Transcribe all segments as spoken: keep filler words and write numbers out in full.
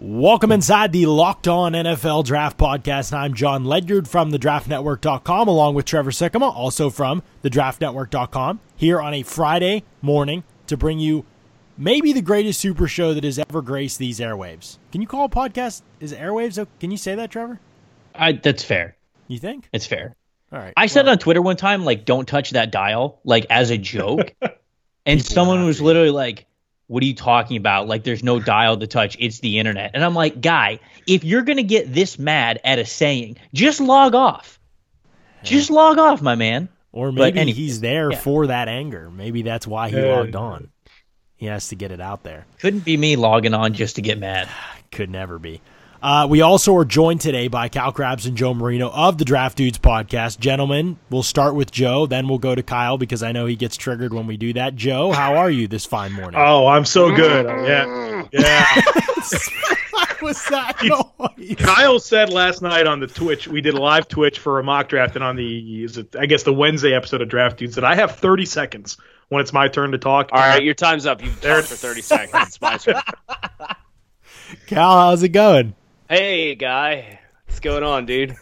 Welcome inside the Locked On N F L Draft Podcast. I'm John Ledyard from the draft network dot com, along with Trevor Sikkema, also from the draft network dot com, here on a Friday morning to bring you maybe the greatest super show that has ever graced these airwaves. Can you call a podcast is airwaves? Can you say that, Trevor? I, that's fair. You think? It's fair. All right. I said on Twitter one time, like, don't touch that dial, like, as a joke. And someone was literally like, what are you talking about? Like, there's no dial to touch. It's the internet. And I'm like, guy, if you're going to get this mad at a saying, just log off. Just log off, my man. Or maybe anyway, he's there yeah. for that anger. Maybe that's why he Yeah. logged on. He has to get it out there. Couldn't be me logging on just to get mad. Could never be. Uh, we also are joined today by Cal Krabs and Joe Marino of the Draft Dudes podcast. Gentlemen, we'll start with Joe, then we'll go to Kyle because I know he gets triggered when we do that. Joe, how are you this fine morning? Oh, I'm so good. Yeah. Yeah. What was that noise? Kyle said last night on the Twitch, we did a live Twitch for a mock draft, and on the, is it, I guess, the Wednesday episode of Draft Dudes, that I have thirty seconds when it's my turn to talk. All right, your time's up. You've talked for thirty seconds. It's my turn. Cal, how's it going? Hey, guy. What's going on, dude?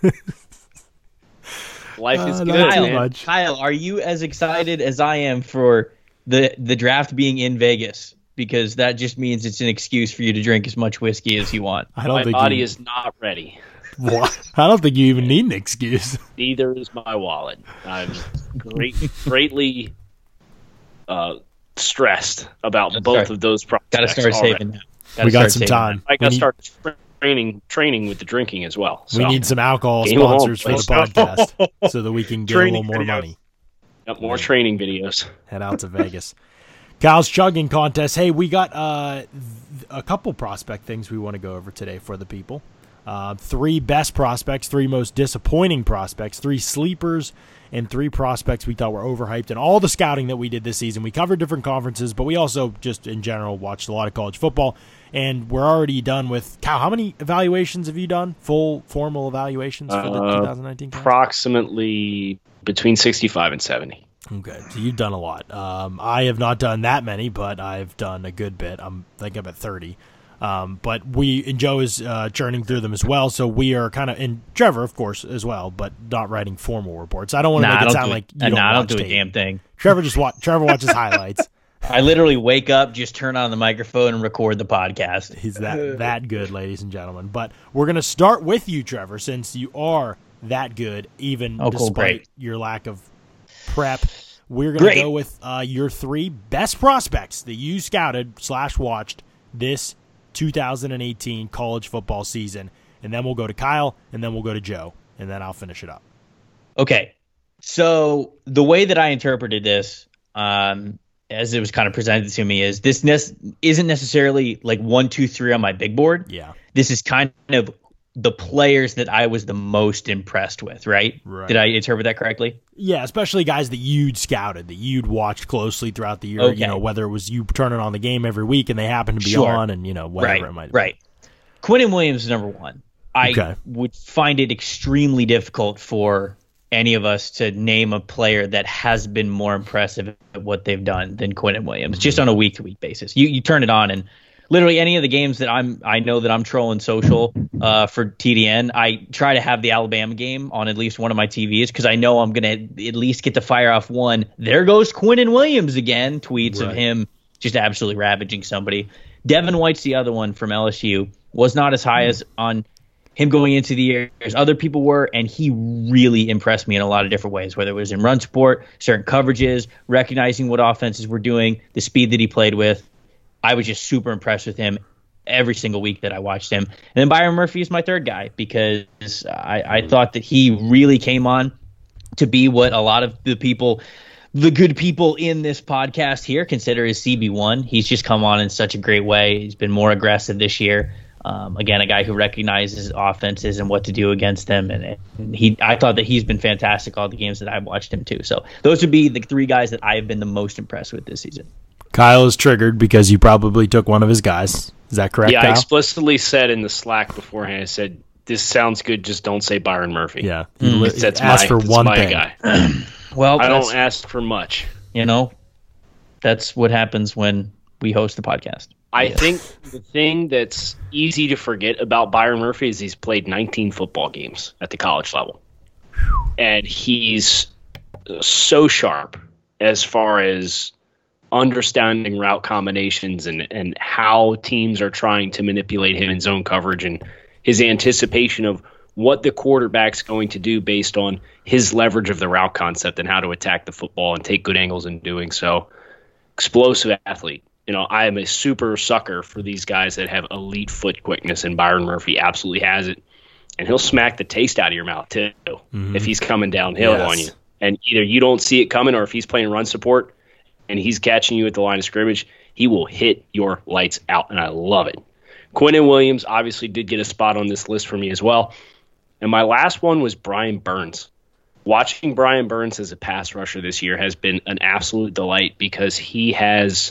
Life is Uh, good, not too man. much. Kyle, are you as excited as I am for the the draft being in Vegas? Because that just means it's an excuse for you to drink as much whiskey as you want. I don't My think body you, is not ready. What? I don't think you even need an excuse. Neither is my wallet. I'm great, greatly uh, stressed about Gotta both start- of those prospects. Got to start already. saving now. Gotta We got start some saving time. I We got to need, start training training with the drinking as well. So. we need some alcohol Game on, sponsors for the please. podcast so that we can get Training a little more videos. money. Yep, more training videos. Head out to Vegas. Kyle's chugging contest. Hey, we got uh, th- a couple prospect things we want to go over today for the people. Uh, three best prospects, three most disappointing prospects, three sleepers, and three prospects we thought were overhyped. And all the scouting that we did this season, we covered different conferences, but we also just in general watched a lot of college football. And we're already done with Kyle. How many evaluations have you done? Full formal evaluations for the Uh, twenty nineteen class? Approximately between sixty-five and seventy. Okay, so you've done a lot. Um, I have not done that many, but I've done a good bit. I'm I think I'm at thirty. Um, but we and Joe is uh, churning through them as well. So we are kind of, and Trevor, of course, as well, but not writing formal reports. I don't want to Nah, make I it don't sound do like it. you don't Nah, I don't watch do a tape. damn thing. Trevor just wa- Trevor watches highlights. I literally wake up, just turn on the microphone, and record the podcast. He's that that good, ladies and gentlemen. But we're gonna start with you, Trevor, since you are that good, even Oh, cool, despite great. your lack of prep. We're gonna Great. go with uh, your three best prospects that you scouted slash watched this two thousand eighteen college football season, and then we'll go to Kyle, and then we'll go to Joe, and then I'll finish it up. Okay, so the way that I interpreted this, um, as it was kind of presented to me, is this ne- isn't necessarily like one, two, three on my big board. Yeah, This is kind of the players that I was the most impressed with, right? Right. Did I interpret that correctly? yeah, especially guys that you'd scouted, that you'd watched closely throughout the year. Okay. You know, whether it was you turning on the game every week and they happen to be Sure. on, and you know whatever right, it might be. right. Quinnen Williams is number one. I Okay. would find it extremely difficult for any of us to name a player that has been more impressive at what they've done than Quinnen Williams, just on a week to week basis. You you turn it on and literally any of the games that I'm I know that I'm trolling social uh, for T D N, I try to have the Alabama game on at least one of my T Vs because I know I'm gonna at least get to fire off one. There goes Quinnen Williams again. Tweets Right. of him just absolutely ravaging somebody. Devin White's the other one from L S U. Was not as high as on him going into the year as other people were, and he really impressed me in a lot of different ways, whether it was in run support, certain coverages, recognizing what offenses were doing, the speed that he played with. I was just super impressed with him every single week that I watched him. And then Byron Murphy is my third guy because I, I thought that he really came on to be what a lot of the people, the good people in this podcast here, consider his C B one. He's just come on in such a great way. He's been more aggressive this year. Um, again, a guy who recognizes offenses and what to do against them, and, and he, I thought that he's been fantastic all the games that I've watched him too. So those would be the three guys that I have been the most impressed with this season. Kyle is triggered because you probably took one of his guys. Is that correct, Yeah, Kyle? I explicitly said in the Slack beforehand, I said, this sounds good, just don't say Byron Murphy. Yeah. Mm. You li- That's ask my, for that's one my thing. guy. Well, I that's- don't ask for much. you know, that's what happens when we host the podcast. I Yeah. think the thing that's easy to forget about Byron Murphy is he's played nineteen football games at the college level. And he's so sharp as far as understanding route combinations and, and how teams are trying to manipulate him in zone coverage and his anticipation of what the quarterback's going to do based on his leverage of the route concept and how to attack the football and take good angles in doing so. Explosive athlete. You know, I am a super sucker for these guys that have elite foot quickness, and Byron Murphy absolutely has it. And he'll smack the taste out of your mouth, too, mm-hmm. if he's coming downhill yes. on you. And either you don't see it coming, or if he's playing run support and he's catching you at the line of scrimmage, he will hit your lights out, and I love it. Quinnen Williams obviously did get a spot on this list for me as well. And my last one was Brian Burns. Watching Brian Burns as a pass rusher this year has been an absolute delight because he has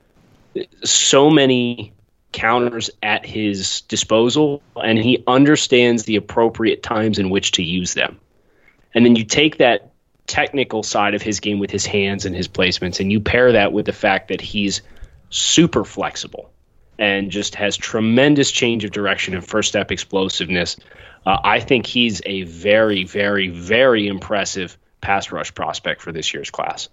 so many counters at his disposal, and he understands the appropriate times in which to use them. And then you take that technical side of his game with his hands and his placements, and you pair that with the fact that he's super flexible and just has tremendous change of direction and first step explosiveness. Uh, I think he's a very, very, very impressive pass rush prospect for this year's class.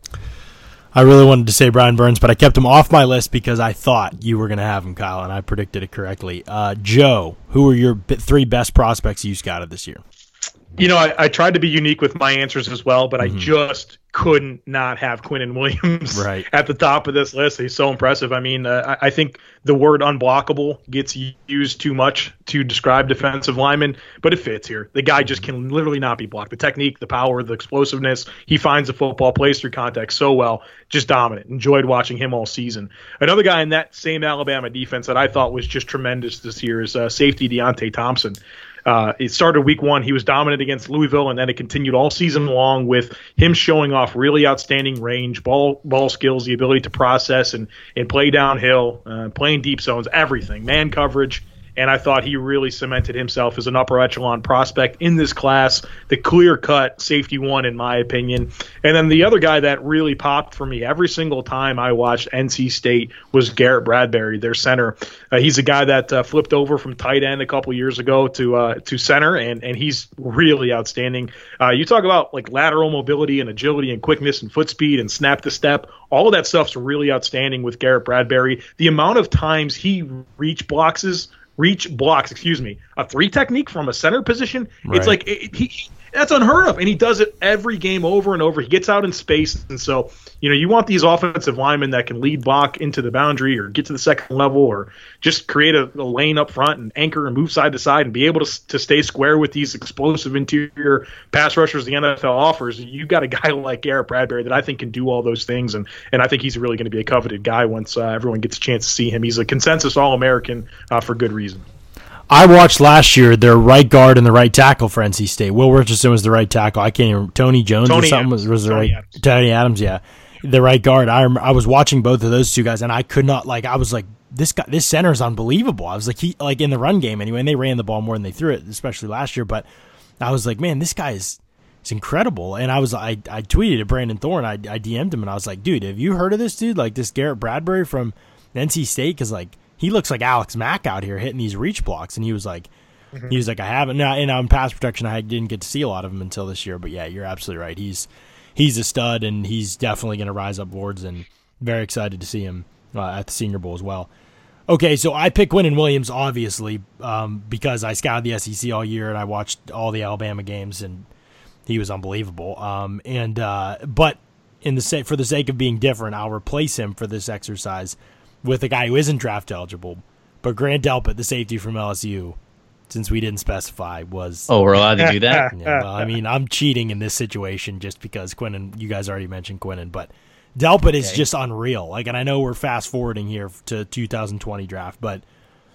I really wanted to say Brian Burns, but I kept him off my list because I thought you were going to have him, Kyle, and I predicted it correctly. Uh, Joe, who are your b- three best prospects you scouted this year? You know, I, I tried to be unique with my answers as well, but Mm-hmm. I just couldn't not have Quinnen Williams right. at the top of this list. He's so impressive. I mean, uh, I, I think the word unblockable gets used too much to describe defensive linemen, but it fits here. The guy just can literally not be blocked. The technique, the power, the explosiveness, he finds the football, plays through contact so well, just dominant. Enjoyed watching him all season. Another guy in that same Alabama defense that I thought was just tremendous this year is uh, safety Deontay Thompson. Uh, it started week one. He was dominant against Louisville, and then it continued all season long with him showing off really outstanding range, ball ball skills, the ability to process and, and play downhill, uh, playing deep zones, everything, man coverage. And I thought he really cemented himself as an upper echelon prospect in this class, the clear-cut safety one, in my opinion. And then the other guy that really popped for me every single time I watched N C State was Garrett Bradbury, their center. Uh, he's a guy that uh, flipped over from tight end a couple years ago to uh, to center, and, and he's really outstanding. Uh, you talk about like lateral mobility and agility and quickness and foot speed and snap to step. All of that stuff's really outstanding with Garrett Bradbury. The amount of times he reach blocks is – reach blocks, excuse me, a three technique from a center position. Right. It's like it, he, that's unheard of, and he does it every game over and over. He gets out in space, and so you know you want these offensive linemen that can lead block into the boundary or get to the second level or just create a, a lane up front and anchor and move side to side and be able to to stay square with these explosive interior pass rushers the N F L offers. You got a guy like Garrett Bradbury that I think can do all those things, and and I think he's really going to be a coveted guy once uh, everyone gets a chance to see him. He's a consensus All-American uh, for good reason. I watched last year their right guard and the right tackle for N C State. Will Richardson was the right tackle. I can't even. Tony Jones Tony or something Adams. was, was the Tony right. Adams. Tony Adams, yeah, the right guard. I rem, I was watching both of those two guys, and I could not like. I was like, this guy, this center is unbelievable. I was like, he like in the run game anyway. And they ran the ball more than they threw it, especially last year. But I was like, man, this guy is is incredible. And I was I I tweeted at Brandon Thorne. I I D M'd him, and I was like, dude, have you heard of this dude? Like this Garrett Bradbury from N C State? Because like he looks like Alex Mack out here hitting these reach blocks, and he was like. Mm-hmm. He was like, I haven't. Now, and on pass protection, I didn't get to see a lot of him until this year. But yeah, you're absolutely right. He's he's a stud, and he's definitely going to rise up boards. And very excited to see him uh, at the Senior Bowl as well. Okay, so I picked Quinnen Williams obviously um, because I scouted the S E C all year and I watched all the Alabama games, and he was unbelievable. Um, and uh, but in the sa- for the sake of being different, I'll replace him for this exercise with a guy who isn't draft eligible, but Grant Delpit, the safety from L S U. Since we didn't specify, was oh, we're allowed to do that. Yeah, well, I mean, I'm cheating in this situation just because Quinnen. You guys already mentioned Quinnen, but Delpit okay. is just unreal. Like, and I know we're fast forwarding here to two thousand twenty draft, but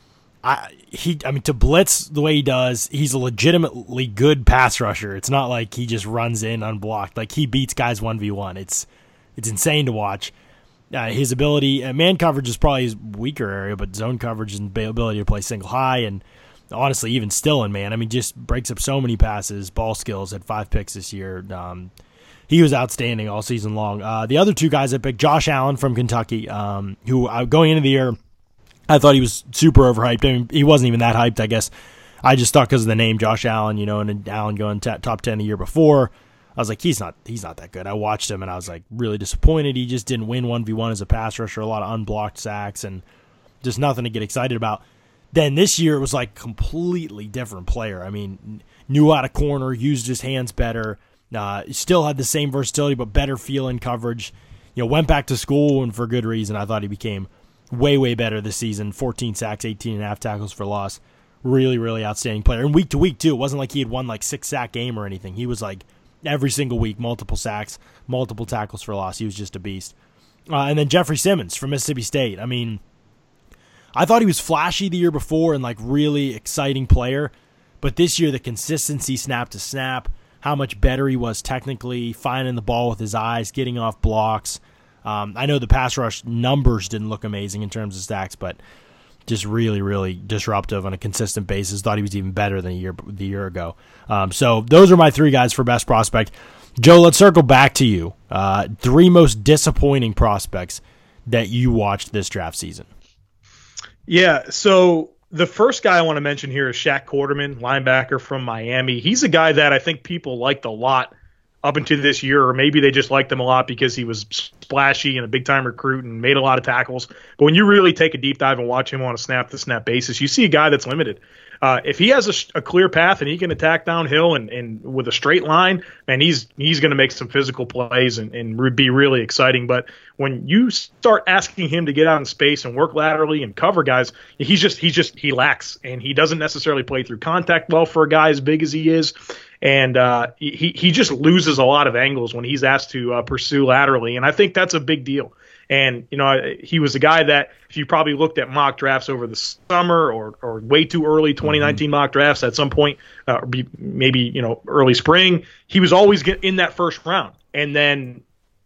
I he, I mean, to blitz the way he does, he's a legitimately good pass rusher. It's not like he just runs in unblocked. Like he beats guys one v one. It's it's insane to watch. Uh, his ability, uh, man coverage is probably his weaker area, but zone coverage and ability to play single high and. Honestly, even still in man, I mean, just breaks up so many passes, ball skills, had five picks this year. Um, he was outstanding all season long. Uh, the other two guys I picked, Josh Allen from Kentucky, um, who uh, going into the year, I thought he was super overhyped. I mean, he wasn't even that hyped, I guess. I just thought because of the name Josh Allen, you know, and Allen going t- top ten the year before, I was like, he's not he's not that good. I watched him, and I was like really disappointed. He just didn't win one v one as a pass rusher, a lot of unblocked sacks, and just nothing to get excited about. Then this year, it was like completely different player. I mean, knew how to corner, used his hands better, uh, still had the same versatility, but better feel in coverage. You know, went back to school, and for good reason. I thought he became way, way better this season. fourteen sacks, eighteen and a half tackles for loss. Really, really outstanding player. And week to week, too. It wasn't like he had won like six-sack game or anything. He was like every single week, multiple sacks, multiple tackles for loss. He was just a beast. Uh, and then Jeffrey Simmons from Mississippi State. I mean, I thought he was flashy the year before and like really exciting player. But this year, the consistency snap to snap, how much better he was technically, finding the ball with his eyes, getting off blocks. Um, I know the pass rush numbers didn't look amazing in terms of stacks, but just really, really disruptive on a consistent basis. Thought he was even better than a year the year ago. Um, so those are my three guys for best prospect. Joe, let's circle back to you. Uh, three most disappointing prospects that you watched this draft season. Yeah, so the first guy I want to mention here is Shaq Quarterman, linebacker from Miami. He's a guy that I think people liked a lot up until this year, or maybe they just liked him a lot because he was splashy and a big-time recruit and made a lot of tackles. But when you really take a deep dive and watch him on a snap-to-snap basis, you see a guy that's limited. Uh, if he has a, a clear path and he can attack downhill and, and with a straight line, man, he's he's going to make some physical plays and, and re- be really exciting. But when you start asking him to get out in space and work laterally and cover guys, he's just he's just he lacks, and he doesn't necessarily play through contact well for a guy as big as he is. And uh, he he just loses a lot of angles when he's asked to uh, pursue laterally, and I think that's a big deal. And, you know, he was a guy that if you probably looked at mock drafts over the summer or, or way too early twenty nineteen mm-hmm. mock drafts at some point, uh, maybe, you know, early spring, he was always in that first round. And then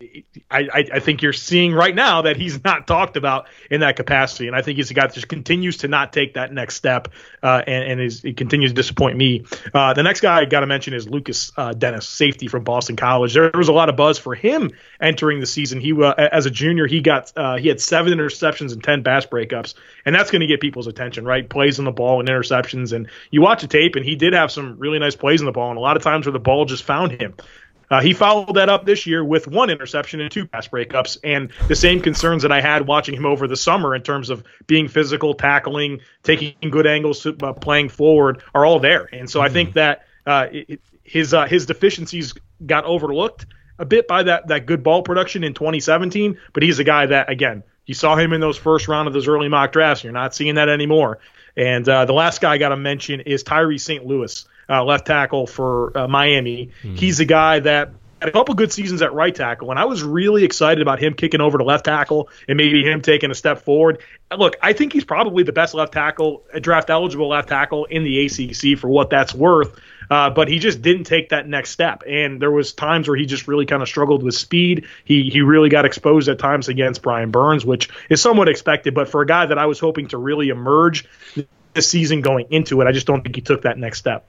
I, I think you're seeing right now that he's not talked about in that capacity. And I think he's a guy that just continues to not take that next step uh, and, and is, he continues to disappoint me. Uh, the next guy I got to mention is Lucas uh, Dennis, safety from Boston College. There was a lot of buzz for him entering the season. He uh, as a junior, he got uh, he had seven interceptions and ten pass breakups, and that's going to get people's attention, right? Plays on the ball and interceptions. And you watch the tape, and he did have some really nice plays on the ball, and a lot of times where the ball just found him. Uh, he followed that up this year with one interception and two pass breakups, and the same concerns that I had watching him over the summer in terms of being physical, tackling, taking good angles, uh, playing forward are all there. And so mm. I think that uh, it, his uh, his deficiencies got overlooked a bit by that that good ball production in twenty seventeen, but he's a guy that, again, you saw him in those first round of those early mock drafts. You're not seeing that anymore. And uh, the last guy I got to mention is Tyree Saint Louis. Uh, left tackle for uh, Miami. Mm. He's a guy that had a couple good seasons at right tackle, and I was really excited about him kicking over to left tackle and maybe him taking a step forward. Look, I think he's probably the best left tackle, draft-eligible left tackle in the A C C for what that's worth, uh, but he just didn't take that next step, and there was times where he just really kind of struggled with speed. He he really got exposed at times against Brian Burns, which is somewhat expected, but for a guy that I was hoping to really emerge this season going into it, I just don't think he took that next step.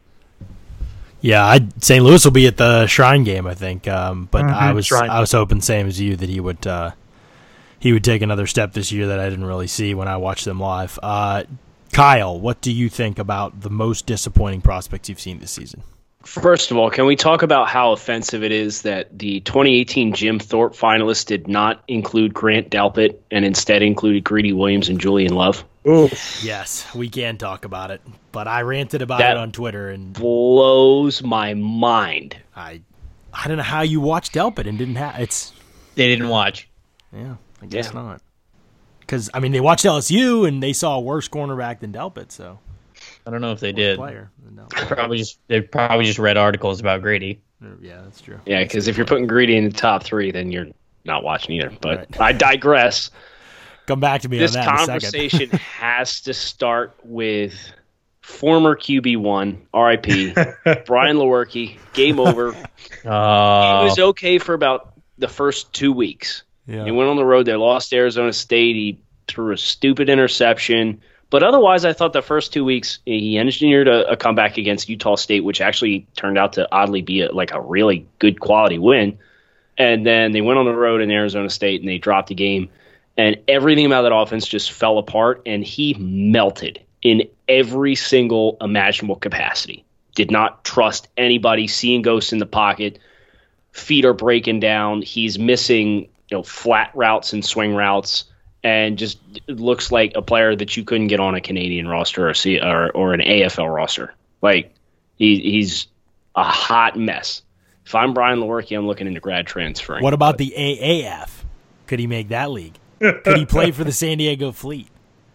Yeah, I Saint Louis will be at the Shrine game, I think. Um, but mm-hmm, I was Shrine. I was hoping, same as you, that he would uh, he would take another step this year that I didn't really see when I watched them live. Uh, Kyle, what do you think about the most disappointing prospects you've seen this season? First of all, can we talk about how offensive it is that the twenty eighteen Jim Thorpe finalists did not include Grant Delpit and instead included Greedy Williams and Julian Love? Ooh. Yes, we can talk about it, but I ranted about that it on Twitter and blows my mind. I I don't know how you watched Delpit and didn't have it's. They didn't watch. Yeah, I guess yeah. not. Because I mean, they watched L S U and they saw a worse cornerback than Delpit, so. I don't know if they did. Player. No. Probably just they probably just read articles about Greedy. Yeah, that's true. Yeah, because if you're putting Greedy in the top three, then you're not watching either. But right. I digress. Come back to me this on that in a second. This conversation has to start with former Q B one, R I P, Brian Lewerke. Game over. Uh, It was okay for about the first two weeks. Yeah. He went on the road. They lost to Arizona State. He threw a stupid interception. But otherwise, I thought the first two weeks he engineered a, a comeback against Utah State, which actually turned out to oddly be a, like a really good quality win. And then they went on the road in Arizona State and they dropped the game. And everything about that offense just fell apart, and he melted in every single imaginable capacity. Did not trust anybody, seeing ghosts in the pocket. Feet are breaking down. He's missing, you know, flat routes and swing routes, and just looks like a player that you couldn't get on a Canadian roster or C, or, or an A F L roster. Like, he, he's a hot mess. If I'm Brian Lewerke, I'm looking into grad transferring. What about the A A F? Could he make that league? Could he play for the San Diego Fleet?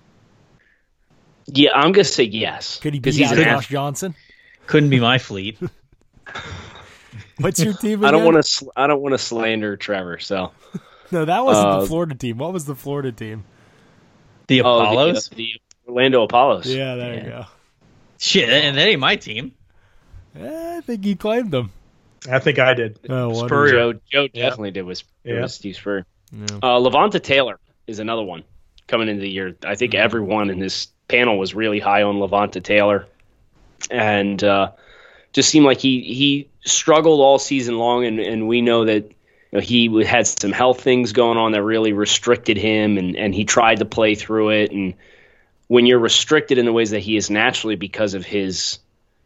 Yeah, I'm going to say yes. Could he beat he's out an Josh ath- Johnson? Couldn't be my fleet. What's your team again? I don't want to. Sl- I don't want to slander Trevor. So no, that wasn't uh, the Florida team. What was the Florida team? The oh, Apollos? the, the Orlando Apollos. Yeah, there Yeah. you go. Shit, and that ain't my team. Eh, I think you claimed them. I think I did. Oh, what Spurrier. Joe, Joe definitely did with, Yeah. with Steve Spurrier. Yeah. Uh, Levante Taylor is another one coming into the year. I think everyone in this panel was really high on Levante Taylor, and uh, just seemed like he he struggled all season long. And, and we know that, you know, he had some health things going on that really restricted him, and, and he tried to play through it. And when you're restricted in the ways that he is naturally because of his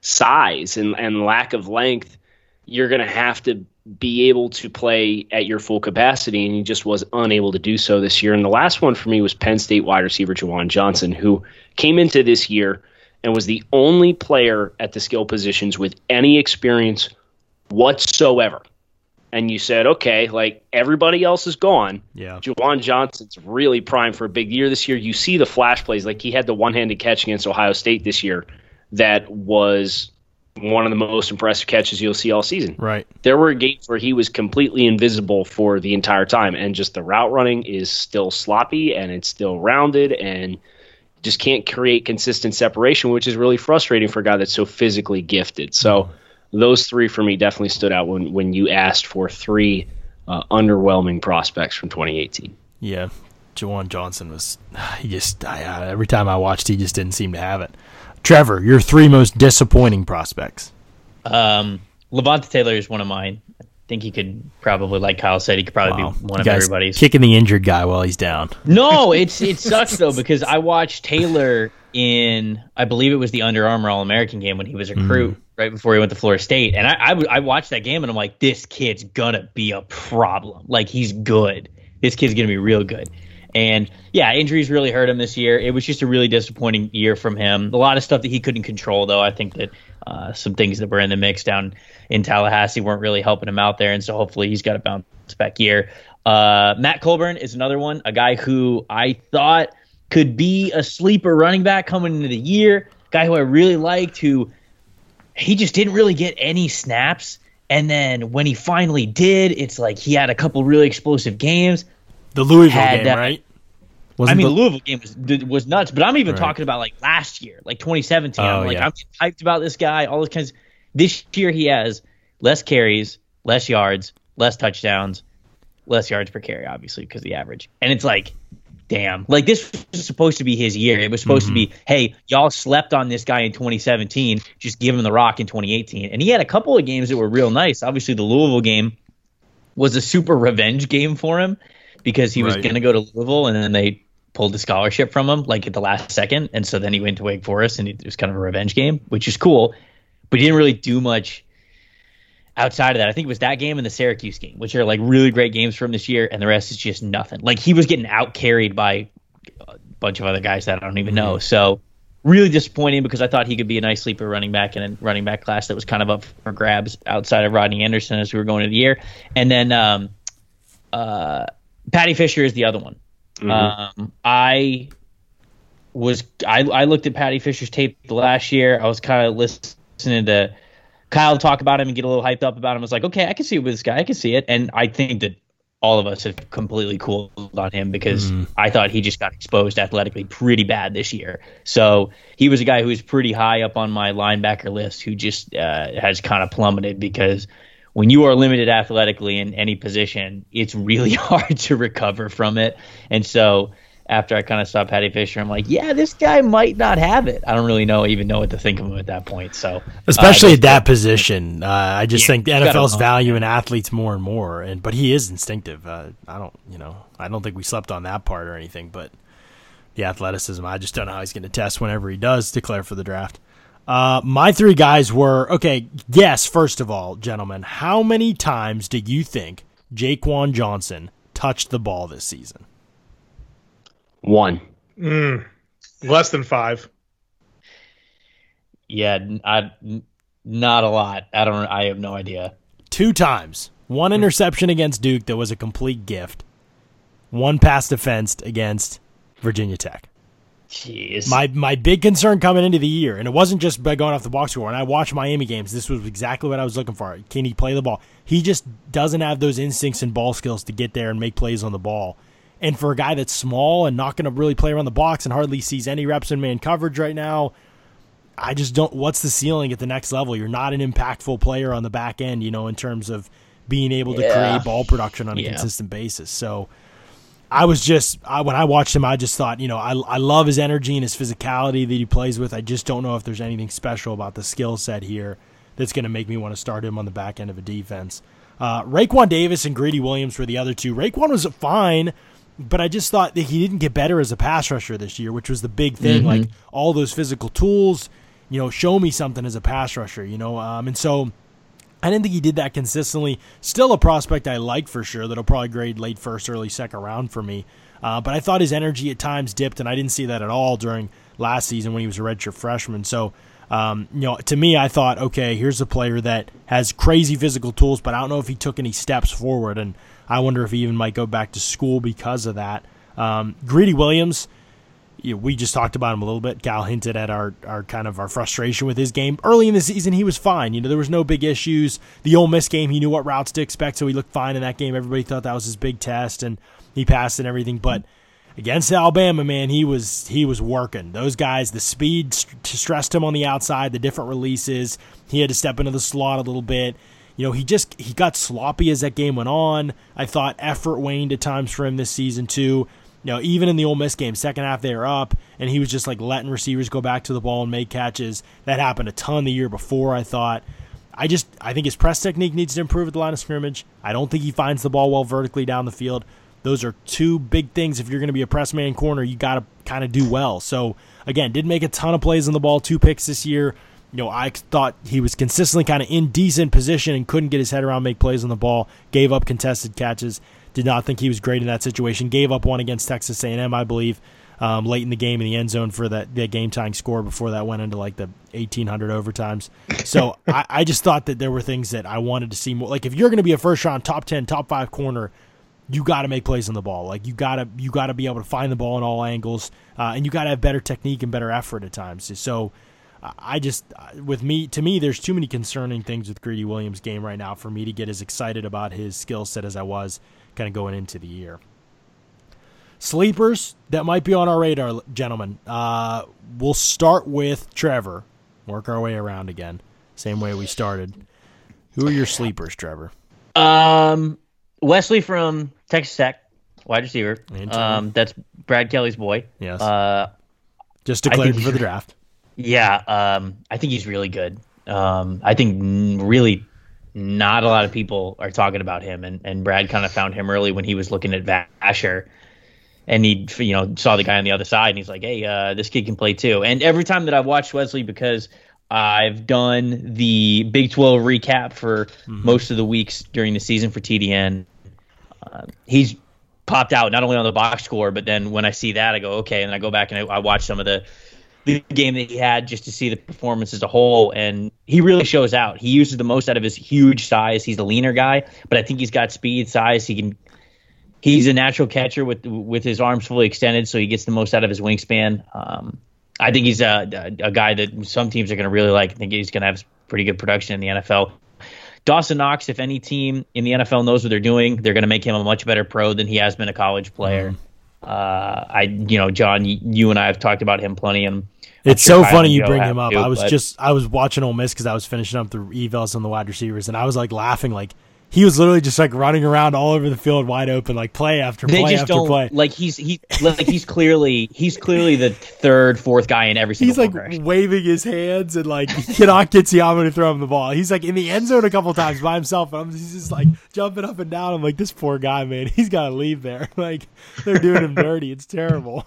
size and, and lack of length, you're going to have to be able to play at your full capacity, and he just was unable to do so this year. And the last one for me was Penn State wide receiver Juwan Johnson, who came into this year and was the only player at the skill positions with any experience whatsoever. And you said, okay, like everybody else is gone. Yeah. Juwan Johnson's really primed for a big year this year. You see the flash plays, like he had the one-handed catch against Ohio State this year that was one of the most impressive catches you'll see all season. Right. There were games where he was completely invisible for the entire time, and just the route running is still sloppy and it's still rounded and just can't create consistent separation, which is really frustrating for a guy that's so physically gifted. So those three for me definitely stood out when, when you asked for three uh, underwhelming prospects from twenty eighteen. Yeah. Juwan Johnson was, he just, I, uh, every time I watched, he just didn't seem to have it. Trevor, your three most disappointing prospects. Um, Levante Taylor is one of mine. I think he could probably, like Kyle said, he could probably Wow. be one You of guys everybody's. kicking the injured guy while he's down. No, it's it sucks though, because I watched Taylor in, I believe it was the Under Armour All-American game when he was a recruit right before he went to Florida State, and I, I w- I watched that game and I'm like, this kid's gonna be a problem. Like, he's good. This kid's gonna be real good. And yeah, injuries really hurt him this year. It was just a really disappointing year from him. A lot of stuff that he couldn't control, though. I think that uh, some things that were in the mix down in Tallahassee weren't really helping him out there, and so hopefully he's got a bounce back year. Uh, Matt Colburn is another one, a guy who I thought could be a sleeper running back coming into the year, guy who I really liked, who he just didn't really get any snaps. And then when he finally did, it's like he had a couple really explosive games. The Louisville Had, game, uh, right? I Wasn't mean, the, the Louisville game was was nuts, but I'm even Right. talking about like last year, like twenty seventeen. Oh, I'm like, yeah. I'm hyped about this guy, all those kinds. This year he has less carries, less yards, less touchdowns, less yards per carry, obviously, because of the average. And it's like, damn, like this was supposed to be his year. It was supposed Mm-hmm. to be, hey, y'all slept on this guy in twenty seventeen, just give him the rock in twenty eighteen. And he had a couple of games that were real nice. Obviously, the Louisville game was a super revenge game for him, because he was Right. going to go to Louisville, and then they pulled the scholarship from him like at the last second. And so then he went to Wake Forest, and it was kind of a revenge game, which is cool. But he didn't really do much outside of that. I think it was that game and the Syracuse game, which are like really great games for him this year, and the rest is just nothing. Like, he was getting out carried by a bunch of other guys that I don't even know. So really disappointing, because I thought he could be a nice sleeper running back in a running back class that was kind of up for grabs outside of Rodney Anderson as we were going into the year. And then um, uh, Patty Fisher is the other one. Mm-hmm. Um, I was I, I looked at Patty Fisher's tape last year. I was kind of listening to Kyle talk about him and get a little hyped up about him. I was like, okay, I can see it with this guy. I can see it. And I think that all of us have completely cooled on him, because Mm. I thought he just got exposed athletically pretty bad this year. So he was a guy who was pretty high up on my linebacker list, who just uh, has kind of plummeted, because when you are limited athletically in any position, it's really hard to recover from it. And so after I kind of saw Patty Fisher. I'm like, yeah, this guy might not have it. I don't really know, even know what to think of him at that point. So, especially uh, at that position, uh, I just yeah, think the N F L's valuing athletes more and more. And but he is instinctive. Uh, I don't, you know, I don't think we slept on that part or anything. But the athleticism, I just don't know how he's going to test whenever he does declare for the draft. Uh, my three guys were, okay, yes, first of all, gentlemen, how many times did you think Jaquan Johnson touched the ball this season? One. Mm, less than five. Yeah, I, not a lot. I don't. I have no idea. Two times. One interception against Duke that was a complete gift. One pass defensed against Virginia Tech. Jeez. My my big concern coming into the year, and it wasn't just by going off the box score. When I watched Miami games, this was exactly what I was looking for. Can he play the ball? He just doesn't have those instincts and ball skills to get there and make plays on the ball. And for a guy that's small and not going to really play around the box and hardly sees any reps in man coverage right now, I just don't – what's the ceiling at the next level? You're not an impactful player on the back end, you know, in terms of being able to yeah. create ball production on a yeah. consistent basis. So – I was just I, when I watched him, I just thought, you know, I I love his energy and his physicality that he plays with. I just don't know if there's anything special about the skill set here that's going to make me want to start him on the back end of a defense. Uh, Raekwon Davis and Greedy Williams were the other two. Raekwon was fine, but I just thought that he didn't get better as a pass rusher this year, which was the big thing. Mm-hmm. Like all those physical tools, you know, show me something as a pass rusher, you know. Um, and so I didn't think he did that consistently. Still a prospect I like for sure that'll probably grade late first, early second round for me. Uh, but I thought his energy at times dipped, and I didn't see that at all during last season when he was a redshirt freshman. So, um, you know, to me, I thought, okay, here's a player that has crazy physical tools, but I don't know if he took any steps forward, and I wonder if he even might go back to school because of that. Um, Greedy Williams, you know, we just talked about him a little bit. Cal hinted at our, our kind of our frustration with his game. Early in the season, he was fine. You know, there was no big issues. The Ole Miss game, he knew what routes to expect, so he looked fine in that game. Everybody thought that was his big test, and he passed and everything. But against Alabama, man, he was he was working. Those guys, the speed st- stressed him on the outside, the different releases. He had to step into the slot a little bit. You know, he just he got sloppy as that game went on. I thought effort waned at times for him this season too. You know, even in the Ole Miss game, second half they were up, and he was just like letting receivers go back to the ball and make catches. That happened a ton the year before, I thought. I just I think his press technique needs to improve at the line of scrimmage. I don't think he finds the ball well vertically down the field. Those are two big things. If you're going to be a press man corner, you got to kind of do well. So, again, did make a ton of plays on the ball, two picks this year. You know, I thought he was consistently kind of in decent position and couldn't get his head around, make plays on the ball, gave up contested catches. Did not think he was great in that situation. Gave up one against Texas A and M, I believe, um, late in the game in the end zone for that, that game-tying score before that went into like the eighteen hundred overtimes. So I, I just thought that there were things that I wanted to see more. Like if you're going to be a first-round top ten, top five corner, you got to make plays on the ball. Like you got to you got to be able to find the ball in all angles, uh, and you got to have better technique and better effort at times. So I just with me to me, there's too many concerning things with Greedy Williams' game right now for me to get as excited about his skill set as I was kind of going into the year. Sleepers that might be on our radar, gentlemen. Uh, we'll start with Trevor. Work our way around again, same way we started. Who are your sleepers, Trevor? Um. Wesley from Texas Tech, wide receiver. Um, that's Brad Kelly's boy. Yes. Uh, Just declared for the draft. Yeah. Um, I think he's really good. Um, I think really not a lot of people are talking about him, and, and Brad kind of found him early when he was looking at Vasher, and he you know saw the guy on the other side, and he's like, hey, uh, this kid can play too. And every time that I've watched Wesley, because I've done the Big twelve recap for mm-hmm. most of the weeks during the season for T D N. Uh, he's popped out not only on the box score, but then when I see that, I go, okay, and I go back and I, I watch some of the the game that he had just to see the performance as a whole, and he really shows out. He uses the most out of his huge size. He's a leaner guy, but I think he's got speed, size. He can. He's a natural catcher with with his arms fully extended, so he gets the most out of his wingspan. Um, I think he's a, a, a guy that some teams are going to really like. I think he's going to have pretty good production in the N F L. Dawson Knox, if any team in the N F L knows what they're doing, they're going to make him a much better pro than he has been a college player. Mm. Uh, I, you know, John, you and I have talked about him plenty, and it's sure so Kyle funny you bring him up. Too, I was but... just, I was watching Ole Miss because I was finishing up the evals on the wide receivers, and I was like laughing, like he was literally just like running around all over the field wide open, like play after they play just after don't, play. Like he's he like he's clearly he's clearly the third, fourth guy in every single. He's like direction. waving his hands and like he cannot get Siama to throw him the ball. He's like in the end zone a couple times by himself. And I'm, he's just like jumping up and down. I'm like, this poor guy, man. He's got to leave there. Like they're doing him dirty. It's terrible.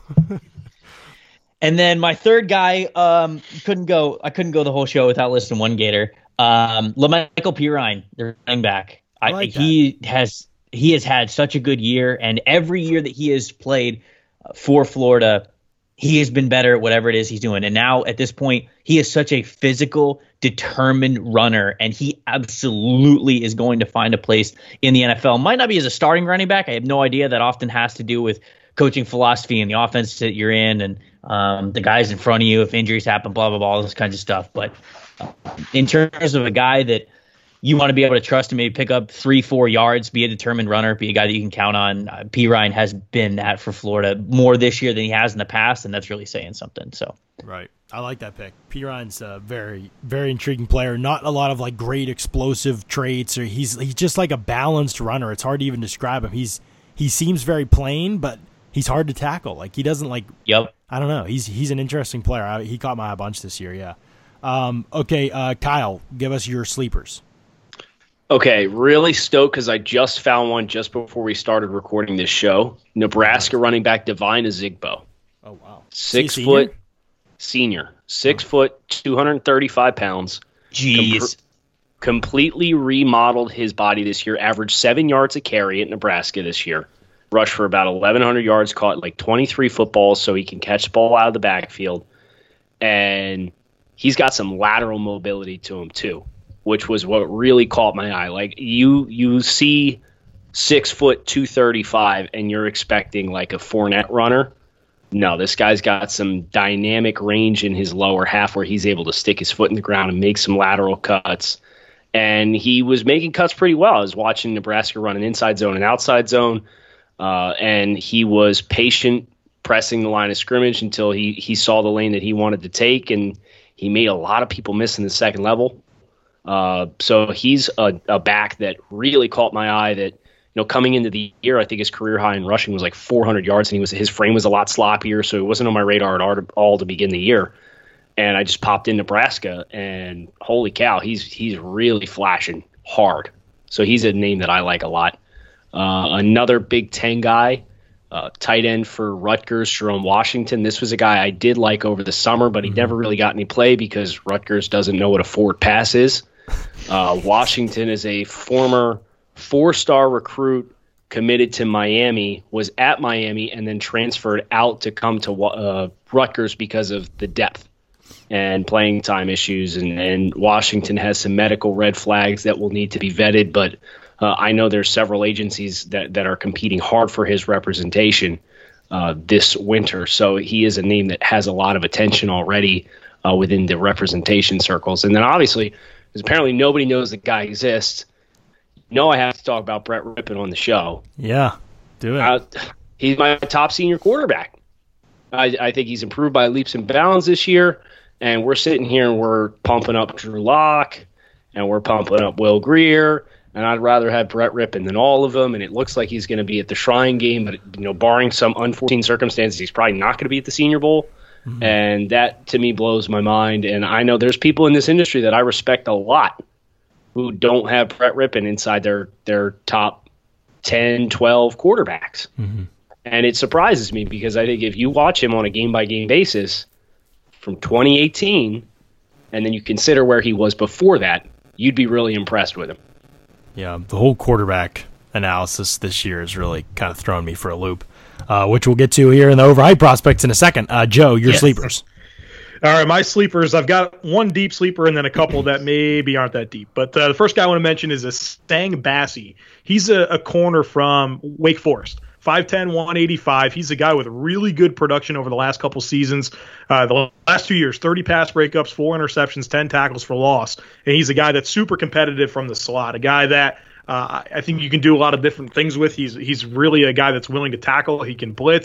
And then my third guy, um, couldn't go. I couldn't go the whole show without listing one Gator. Um, LaMichael Pirine, the running back. I, I like he has he has had such a good year, and every year that he has played for Florida, he has been better at whatever it is he's doing. And now at this point, he is such a physical, determined runner, and he absolutely is going to find a place in the N F L. Might not be as a starting running back. I have no idea. That often has to do with coaching philosophy and the offense that you're in, and um, the guys in front of you, if injuries happen, blah, blah, blah, all this kinds of stuff. But uh, in terms of a guy that you want to be able to trust to maybe pick up three, four yards, be a determined runner, be a guy that you can count on, uh, Pirine has been that for Florida more this year than he has in the past, and that's really saying something. So Right. I like that pick. Pirine's a very, very intriguing player. Not a lot of like great explosive traits, or he's he's just like a balanced runner. It's hard to even describe him. He's he seems very plain, but he's hard to tackle. Like he doesn't like. Yep. I don't know. He's he's an interesting player. I, he caught my eye a bunch this year. Yeah. Um, okay, uh, Kyle, give us your sleepers. Okay, really stoked because I just found one just before we started recording this show. Nebraska running back Devine Azigbo. Oh wow. Six See, foot senior, six oh. foot, two hundred thirty-five pounds. Jeez. Com- completely remodeled his body this year. Averaged seven yards a carry at Nebraska this year. Rushed for about eleven hundred yards. Caught like twenty-three footballs, so he can catch the ball out of the backfield. And he's got some lateral mobility to him too, which was what really caught my eye. Like you, you see six foot two thirty five, and you're expecting like a Fournette runner. No, this guy's got some dynamic range in his lower half where he's able to stick his foot in the ground and make some lateral cuts. And he was making cuts pretty well. I was watching Nebraska run an inside zone and outside zone, uh, and he was patient, pressing the line of scrimmage until he he saw the lane that he wanted to take, and he made a lot of people miss in the second level. Uh, so he's a, a back that really caught my eye. That, you know, coming into the year, I think his career high in rushing was like four hundred yards, and he was his frame was a lot sloppier, so it wasn't on my radar at all to begin the year. And I just popped in Nebraska, and holy cow, he's he's really flashing hard. So he's a name that I like a lot. Uh, another Big Ten guy, uh, tight end for Rutgers, Jerome Washington. This was a guy I did like over the summer, but he mm-hmm. never really got any play because Rutgers doesn't know what a forward pass is. Uh, Washington is a former four-star recruit committed to Miami, was at Miami, and then transferred out to come to uh, Rutgers because of the depth and playing time issues. And, and Washington has some medical red flags that will need to be vetted, but uh, I know there's several agencies that, that are competing hard for his representation uh, this winter. So he is a name that has a lot of attention already uh, within the representation circles. And then obviously, because apparently nobody knows the guy exists, no, I have to talk about Brett Rippon on the show. Yeah, do it. Uh, he's my top senior quarterback. I, I think he's improved by leaps and bounds this year, and we're sitting here and we're pumping up Drew Lock, and we're pumping up Will Grier, and I'd rather have Brett Rippon than all of them, and it looks like he's going to be at the Shrine Game, but, you know, barring some unforeseen circumstances, he's probably not going to be at the Senior Bowl. Mm-hmm. And that, to me, blows my mind. And I know there's people in this industry that I respect a lot who don't have Brett Rippon inside their, their top ten, twelve quarterbacks. Mm-hmm. And it surprises me because I think if you watch him on a game-by-game basis from twenty eighteen, and then you consider where he was before that, you'd be really impressed with him. Yeah, the whole quarterback analysis this year has really kind of thrown me for a loop. Uh, which we'll get to here in the overhyped prospects in a second. Uh, Joe, your yes. sleepers. All right, my sleepers. I've got one deep sleeper and then a couple that maybe aren't that deep. But uh, the first guy I want to mention is a Stang Bassi. He's a, a corner from Wake Forest. five ten, one eighty-five. He's a guy with really good production over the last couple seasons. Uh, the last two years, thirty pass breakups, four interceptions, ten tackles for loss. And he's a guy that's super competitive from the slot, a guy that Uh, I think you can do a lot of different things with. He's he's really a guy that's willing to tackle. He can blitz.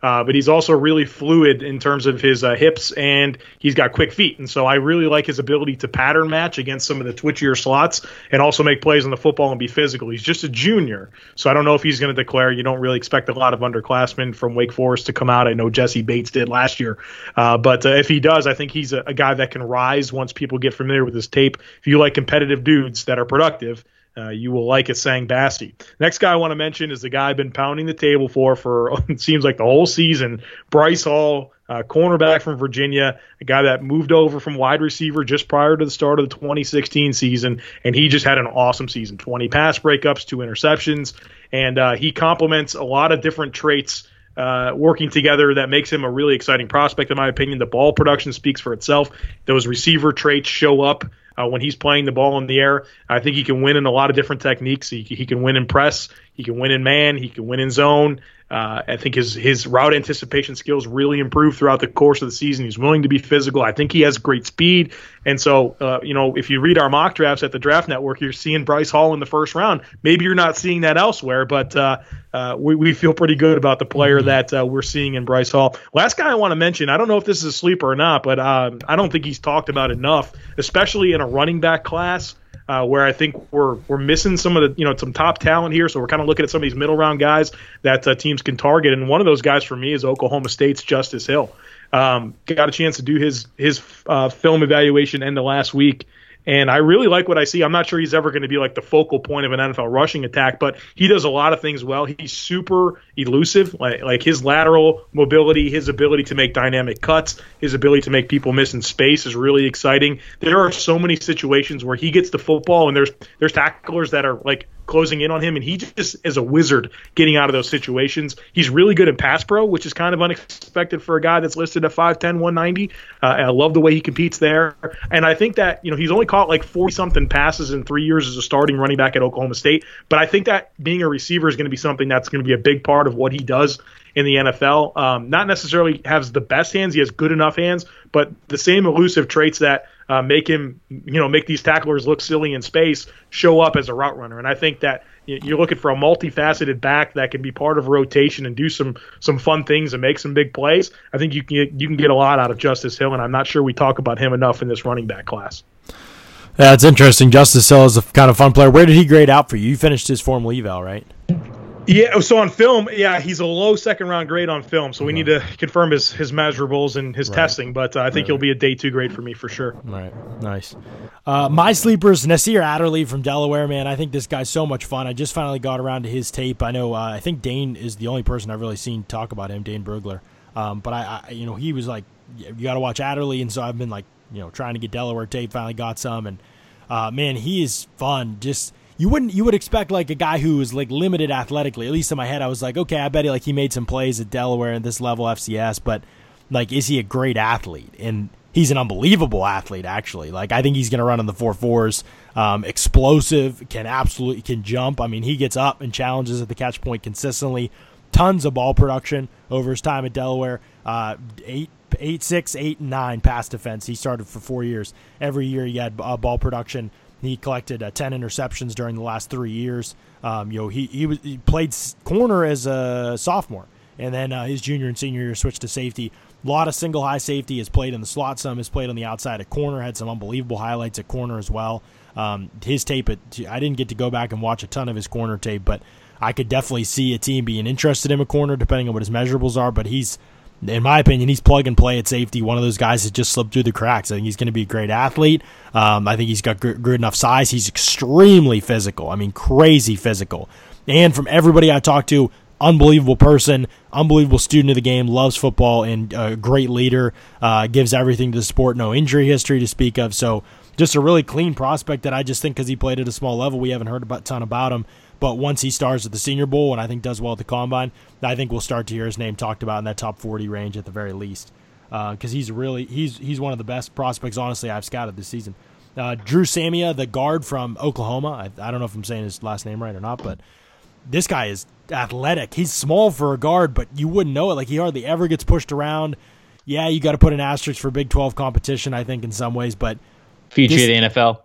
uh, but he's also really fluid in terms of his uh, hips, and he's got quick feet. And so I really like his ability to pattern match against some of the twitchier slots and also make plays on the football and be physical. He's just a junior, so I don't know if he's going to declare. You don't really expect a lot of underclassmen from Wake Forest to come out. I know Jesse Bates did last year, uh, but uh, if he does, I think he's a, a guy that can rise once people get familiar with his tape. If you like competitive dudes that are productive, Uh, you will like Essang Bassey. Next guy I want to mention is the guy I've been pounding the table for for it seems like the whole season, Bryce Hall, uh, cornerback from Virginia, a guy that moved over from wide receiver just prior to the start of the twenty sixteen season, and he just had an awesome season. twenty pass breakups, two interceptions, and uh, he complements a lot of different traits Uh, working together that makes him a really exciting prospect, in my opinion. The ball production speaks for itself. Those receiver traits show up uh, when he's playing the ball in the air. I think he can win in a lot of different techniques. He, he can win in press. He can win in man. He can win in zone. Uh, I think his his route anticipation skills really improved throughout the course of the season. He's willing to be physical. I think he has great speed. And so, uh, you know, if you read our mock drafts at the Draft Network, you're seeing Bryce Hall in the first round. Maybe you're not seeing that elsewhere, but uh, uh, we, we feel pretty good about the player that uh, we're seeing in Bryce Hall. Last guy I want to mention, I don't know if this is a sleeper or not, but um, I don't think he's talked about enough, especially in a running back class. Uh, where I think we're we're missing some of the you know some top talent here, so we're kind of looking at some of these middle round guys that uh, teams can target, and one of those guys for me is Oklahoma State's Justice Hill. Um, got a chance to do his his uh, film evaluation end of last week, and I really like what I see. I'm not sure he's ever going to be like the focal point of an N F L rushing attack, but he does a lot of things well. He's super elusive, like, like his lateral mobility, his ability to make dynamic cuts, his ability to make people miss in space is really exciting. There are so many situations where he gets the football and there's there's tacklers that are like closing in on him, and he just is a wizard getting out of those situations. He's really good in pass pro, which is kind of unexpected for a guy that's listed at five ten, one ninety. Uh, and I love the way he competes there. And I think that, you know, he's only caught like forty-something passes in three years as a starting running back at Oklahoma State. But I think that being a receiver is going to be something that's going to be a big part of what he does in the N F L. Um, not necessarily has the best hands. He has good enough hands, but the same elusive traits that uh, make him, you know, make these tacklers look silly in space show up as a route runner. And I think that you're looking for a multifaceted back that can be part of a rotation and do some some fun things and make some big plays. I think you can you can get a lot out of Justice Hill, and I'm not sure we talk about him enough in this running back class. Yeah, it's interesting. Justice Hill is a kind of fun player. Where did he grade out for you? You finished his formal eval, right? Yeah, so on film, yeah, he's a low second-round grade on film, so we need to confirm his, his measurables and his right. testing, but uh, I think right. he'll be a day two grade for me for sure. Right, nice. Uh, my sleepers, Nasir Adderley from Delaware, man, I think this guy's so much fun. I just finally got around to his tape. I know, uh, I think Dane is the only person I've really seen talk about him, Dane Brugler, um, but I, I, you know, he was like, you got to watch Adderley, and so I've been like, you know, trying to get Delaware tape, finally got some, and uh, man, he is fun, just... You wouldn't. You would expect like a guy who is like limited athletically. At least in my head, I was like, okay, I bet he like he made some plays at Delaware at this level F C S, but like, is he a great athlete? And he's an unbelievable athlete, actually. Like, I think he's going to run in the four fours, um, explosive, can absolutely can jump. I mean, he gets up and challenges at the catch point consistently. Tons of ball production over his time at Delaware. Uh, eight. Eight, six, eight, and nine pass defense. He started for four years. Every year he had uh, ball production. He collected uh, ten interceptions during the last three years. Um, you know, he he, was, he played corner as a sophomore, and then uh, his junior and senior year switched to safety. A lot of single high safety. Has played in the slot some. Has played on the outside at corner. Had some unbelievable highlights at corner as well. Um, his tape, at, I didn't get to go back and watch a ton of his corner tape, but I could definitely see a team being interested in him a corner depending on what his measurables are. But he's, in my opinion, he's plug and play at safety. One of those guys that just slipped through the cracks. I think he's going to be a great athlete. Um, I think he's got good, good enough size. He's extremely physical. I mean, crazy physical. And from everybody I talked to, unbelievable person, unbelievable student of the game, loves football, and a great leader. Uh, gives everything to the sport. No injury history to speak of. So just a really clean prospect that I just think because he played at a small level, we haven't heard a ton about him. But once he stars at the Senior Bowl and I think does well at the Combine, I think we'll start to hear his name talked about in that top forty range at the very least. Because uh, he's really he's he's one of the best prospects, honestly, I've scouted this season. Uh, Drew Samia, the guard from Oklahoma. I, I don't know if I'm saying his last name right or not, but this guy is athletic. He's small for a guard, but you wouldn't know it. Like, he hardly ever gets pushed around. Yeah, you got to put an asterisk for Big twelve competition, I think, in some ways. But future of the N F L.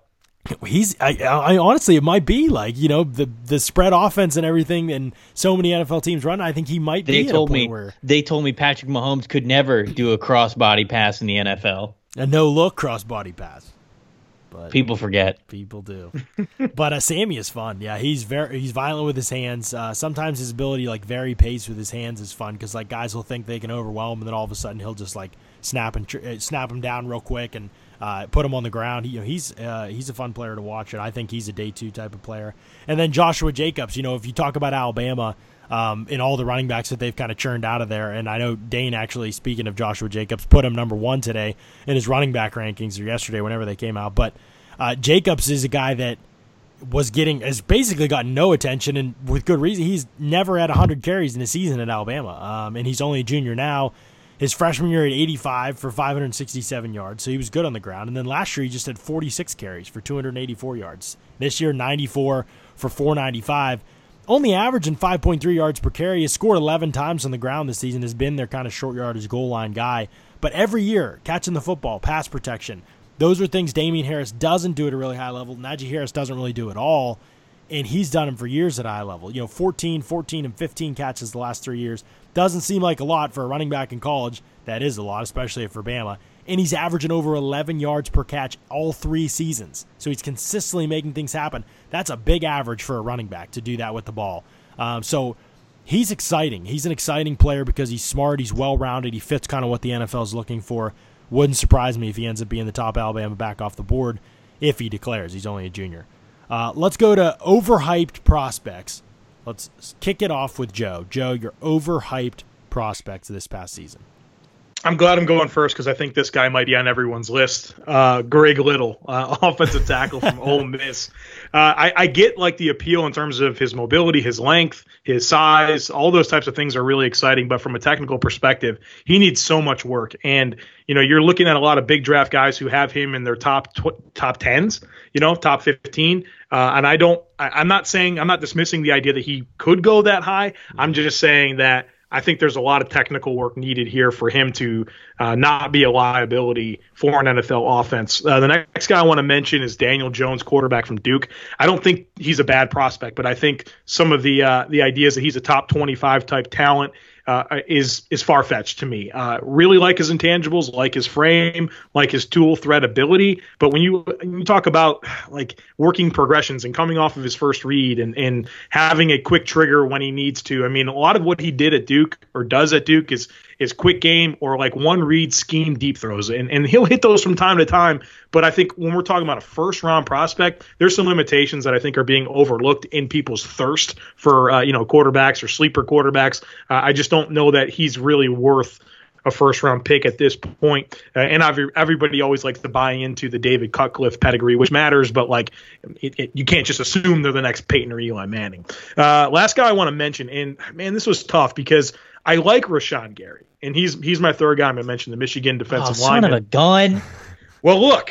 He's, I, I honestly, it might be like, you know, the the spread offense and everything, and so many N F L teams run. I think he might they be. Told at a point me where, they told me Patrick Mahomes could never do a crossbody pass in the N F L. A no look crossbody pass. But people forget. People do. But uh, Sammy is fun. Yeah, he's very he's violent with his hands. Uh, sometimes his ability like vary pace with his hands is fun because like guys will think they can overwhelm him, and then all of a sudden he'll just like snap and tr- snap him down real quick and uh, put him on the ground. He, you know, he's uh, he's a fun player to watch, and I think he's a day two type of player. And then Joshua Jacobs. You know, if you talk about Alabama. Um, in all the running backs that they've kind of churned out of there. And I know Dane actually, speaking of Joshua Jacobs, put him number one today in his running back rankings, or yesterday, whenever they came out. But uh, Jacobs is a guy that was getting, has basically gotten no attention, and with good reason. He's never had one hundred carries in a season at Alabama, um, and he's only a junior now. His freshman year at eighty-five for five hundred sixty-seven yards, so he was good on the ground. And then last year he just had forty-six carries for two hundred eighty-four yards. This year, ninety-four for four ninety-five. Only averaging five point three yards per carry. Has scored eleven times on the ground this season. Has been their kind of short yardage goal line guy. But every year, catching the football, pass protection, those are things Damian Harris doesn't do at a really high level. Najee Harris doesn't really do at all. And he's done them for years at a high level. You know, fourteen, fourteen, and fifteen catches the last three years. Doesn't seem like a lot for a running back in college. That is a lot, especially for Bama. And he's averaging over eleven yards per catch all three seasons. So he's consistently making things happen. That's a big average for a running back to do that with the ball. Um, so he's exciting. He's an exciting player because he's smart, he's well-rounded, he fits kind of what the N F L is looking for. Wouldn't surprise me if he ends up being the top Alabama back off the board if he declares. He's only a junior. Uh, let's go to overhyped prospects. Let's kick it off with Joe. Joe, your overhyped prospects this past season. I'm glad I'm going first because I think this guy might be on everyone's list. Uh, Greg Little, uh, offensive tackle from Ole Miss. Uh, I, I get like the appeal in terms of his mobility, his length, his size. All those types of things are really exciting. But from a technical perspective, he needs so much work. And you know, you're looking at a lot of big draft guys who have him in their top tw- top tens. You know, top fifteen. Uh, and I don't. I, I'm not saying I'm not dismissing the idea that he could go that high. I'm just saying that. I think there's a lot of technical work needed here for him to uh, not be a liability for an N F L offense. Uh, the next guy I want to mention is Daniel Jones, quarterback from Duke. I don't think he's a bad prospect, but I think some of the uh, the ideas that he's a top twenty-five type talent uh, is is far-fetched to me. Uh, really like his intangibles, like his frame, like his tool threat ability. But when you, when you talk about like working progressions and coming off of his first read and, and having a quick trigger when he needs to, I mean, a lot of what he did at Duke or does at Duke is is quick game or like one read scheme deep throws. And, and he'll hit those from time to time. But I think when we're talking about a first round prospect, there's some limitations that I think are being overlooked in people's thirst for, uh, you know, quarterbacks or sleeper quarterbacks. Uh, I just don't know that he's really worth a first round pick at this point. Uh, and every, everybody always likes to buy into the David Cutcliffe pedigree, which matters, but like it, it, you can't just assume they're the next Peyton or Eli Manning. Uh, last guy I want to mention, and man, this was tough because I like Rashawn Gary, and he's he's my third guy. I'm going to mention the Michigan defensive oh, son lineman. of a gun. Well, look,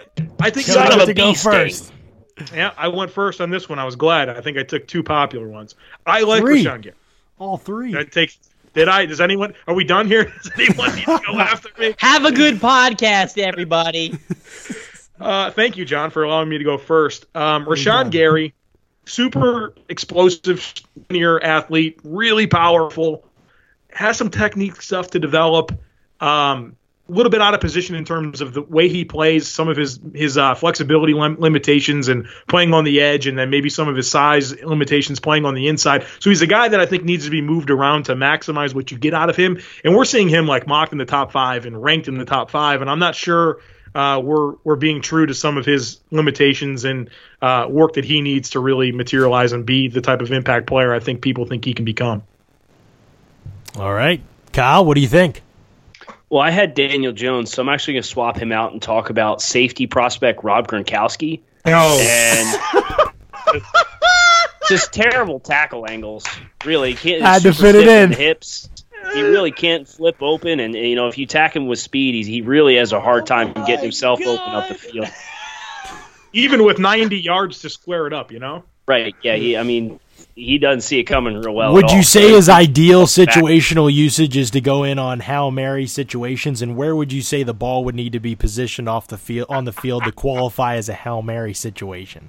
I think son I of a beast. First. Yeah, I went first on this one. I was glad. I think I took two popular ones. I like Three. Rashawn Gary. All three. Did I take? Did I? Does anyone? Are we done here? Does anyone need to go after me? Have a good podcast, everybody. Uh, thank you, John, for allowing me to go first. Um, Rashawn Gary, super explosive, senior athlete, really powerful, has some technique stuff to develop. Um, a little bit out of position in terms of the way he plays, some of his his uh, flexibility lim- limitations and playing on the edge, and then maybe some of his size limitations playing on the inside. So he's a guy that I think needs to be moved around to maximize what you get out of him. And we're seeing him like mocked in the top five and ranked in the top five, and I'm not sure uh, we're we're being true to some of his limitations and uh, work that he needs to really materialize and be the type of impact player I think people think he can become. All right. Kyle, what do you think? Well, I had Daniel Jones, so I'm actually going to swap him out and talk about safety prospect Rob Gronkowski. Oh. And just terrible tackle angles. Really, he can't Had to super fit it stiff in. the hips. He really can't flip open, and you know if you tack him with speed, he's, he really has a hard time Oh getting himself God. open up the field. Even with ninety yards to square it up, you know? Right? Yeah. He. I mean, he doesn't see it coming real well. Would at you all. say So his ideal back. situational usage is to go in on Hail Mary situations, and where would you say the ball would need to be positioned off the field on the field to qualify as a Hail Mary situation?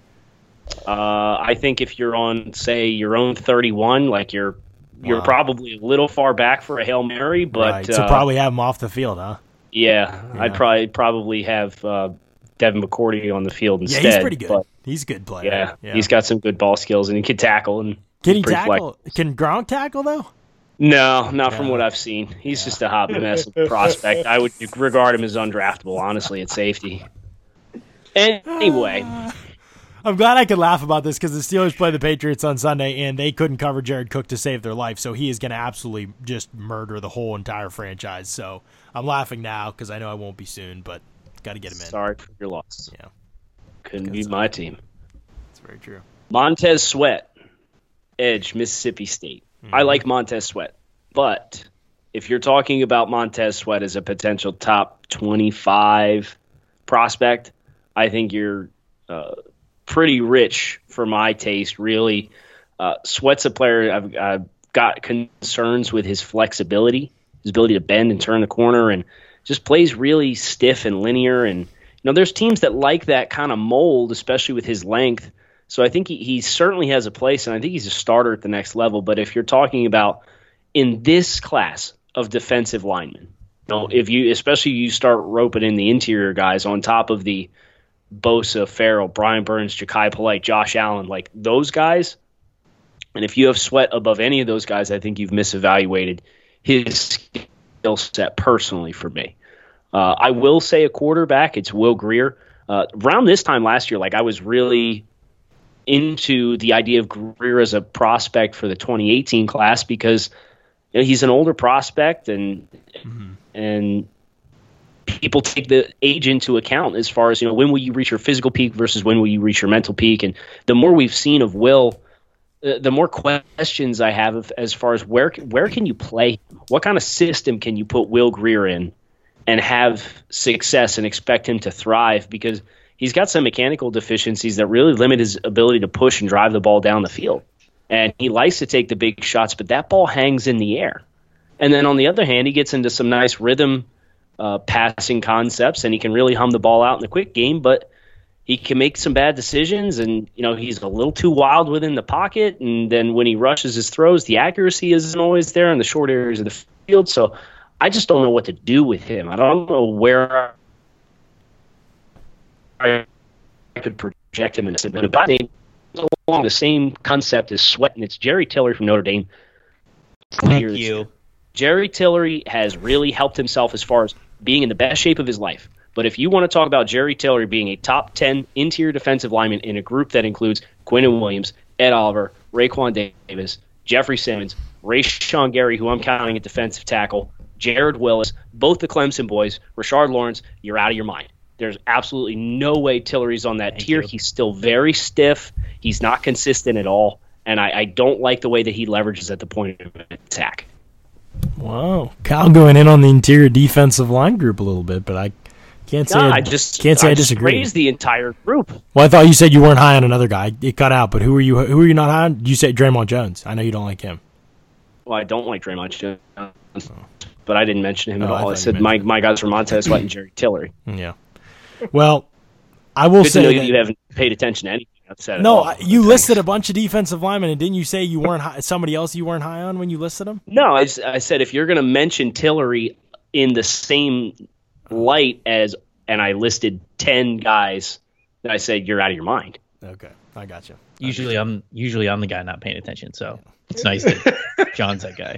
Uh, I think if you're on, say, your own thirty-one, like you're you're Wow. probably a little far back for a Hail Mary, but Right. So uh, probably have him off the field, huh? yeah, Yeah. I'd probably probably have uh, Devin McCourty on the field Yeah, instead. he's pretty good. But, He's a good player. yeah, he's got some good ball skills and he can tackle. And Can he he's pretty tackle? flexible. Can Gronk tackle though? No, not from Yeah. what I've seen. He's just a hot mess of prospect. I would regard him as undraftable, honestly, at safety. Anyway, I'm glad I could laugh about this because the Steelers play the Patriots on Sunday and they couldn't cover Jared Cook to save their life, so he is going to absolutely just murder the whole entire franchise. So I'm laughing now because I know I won't be soon, but got to get him in. sorry for your loss. Yeah, Couldn't Good be stuff. my team. that's very true. Montez Sweat, edge, Mississippi State. I like Montez Sweat, but if you're talking about Montez Sweat as a potential top twenty-five prospect, I think you're uh, pretty rich for my taste, really. Uh, Sweat's a player I've, I've got concerns with his flexibility, his ability to bend and turn the corner, and just plays really stiff and linear. And, you know, there's teams that like that kind of mold, especially with his length. So I think he, he certainly has a place, and I think he's a starter at the next level. But if you're talking about in this class of defensive linemen, you know, if you especially you start roping in the interior guys on top of the Bosa, Farrell, Brian Burns, Ja'Kai Polite, Josh Allen, like those guys, and if you have Sweat above any of those guys, I think you've misevaluated his skill set personally for me. Uh, I will say a quarterback, it's Will Grier. Uh, around this time last year, like I was really into the idea of Grier as a prospect for the twenty eighteen class because you know, he's an older prospect and mm-hmm. and people take the age into account as far as, you know, when will you reach your physical peak versus when will you reach your mental peak. And the more we've seen of Will, uh, the more questions I have of, as far as where where can you play? What kind of system can you put Will Grier in and have success and expect him to thrive? Because he's got some mechanical deficiencies that really limit his ability to push and drive the ball down the field. And he likes to take the big shots, but that ball hangs in the air. And then on the other hand, he gets into some nice rhythm uh, passing concepts, and he can really hum the ball out in the quick game, but he can make some bad decisions, and you know he's a little too wild within the pocket, and then when he rushes his throws, the accuracy isn't always there in the short areas of the field. So I just don't know what to do with him. I don't know where I could project him in a but about along the same concept as Sweat, and it's Jerry Tillery from Notre Dame. Thank you. Jerry Tillery has really helped himself as far as being in the best shape of his life. But if you want to talk about Jerry Tillery being a top ten interior defensive lineman in a group that includes Quinnen Williams, Ed Oliver, Raekwon Davis, Jeffrey Simmons, Rashawn Gary, who I'm counting at defensive tackle, Jared Willis, both the Clemson boys, Rashard Lawrence, you're out of your mind. There's absolutely no way Tillery's on that Thank tier. you. He's still very stiff. He's not consistent at all. And I, I don't like the way that he leverages at the point of attack. Wow, Kyle going in on the interior defensive line group a little bit, but I can't say No, I, I just can't say I, I just disagree. praised the entire group. Well, I thought you said you weren't high on another guy. It cut out, but who are you? Who are you not high on? You said Draymond Jones. I know you don't like him. Well, I don't like Draymond Jones, but I didn't mention him Oh, at I all. I, thought you said my, mentioned my guys were Montez Sweat and Jerry Tillery. Yeah. Well, I will Good to say know that, you haven't paid attention to anything I've said. no. at all. I- You Thanks. listed a bunch of defensive linemen, and didn't you say you weren't high, somebody else you weren't high on when you listed them? No, I, s- I said if you're going to mention Tillery in the same light as, and I listed ten guys, then I said you're out of your mind. Okay, I got you. Usually I'm usually I'm the guy not paying attention, so it's nice that John's that guy.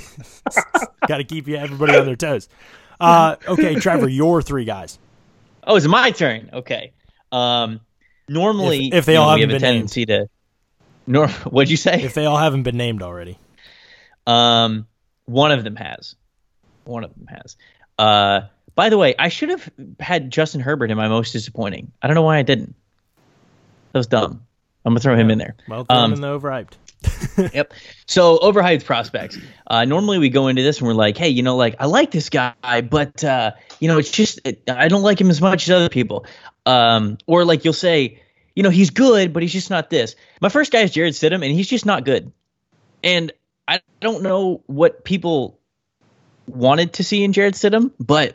Got to keep you everybody on their toes. Uh, okay, Trevor, your three guys. Oh, it's my turn. Okay. Um, normally, If- if they you know, all we have haven't a been tendency to. Nor, what'd you say? If they all haven't been named already. Um, one of them has. One of them has. Uh, by the way, I should have had Justin Herbert in my most disappointing. I don't know why I didn't. That was dumb. I'm gonna throw him in there. Well, throw Um, him in the overhyped. Yep. So overhyped prospects. Uh, normally we go into this and we're like, hey, you know, like I like this guy, but uh, you know, it's just it, I don't like him as much as other people. Um, or like you'll say, you know, he's good, but he's just not this. My first guy is Jared Stidham, and he's just not good. And I don't know what people wanted to see in Jared Stidham, but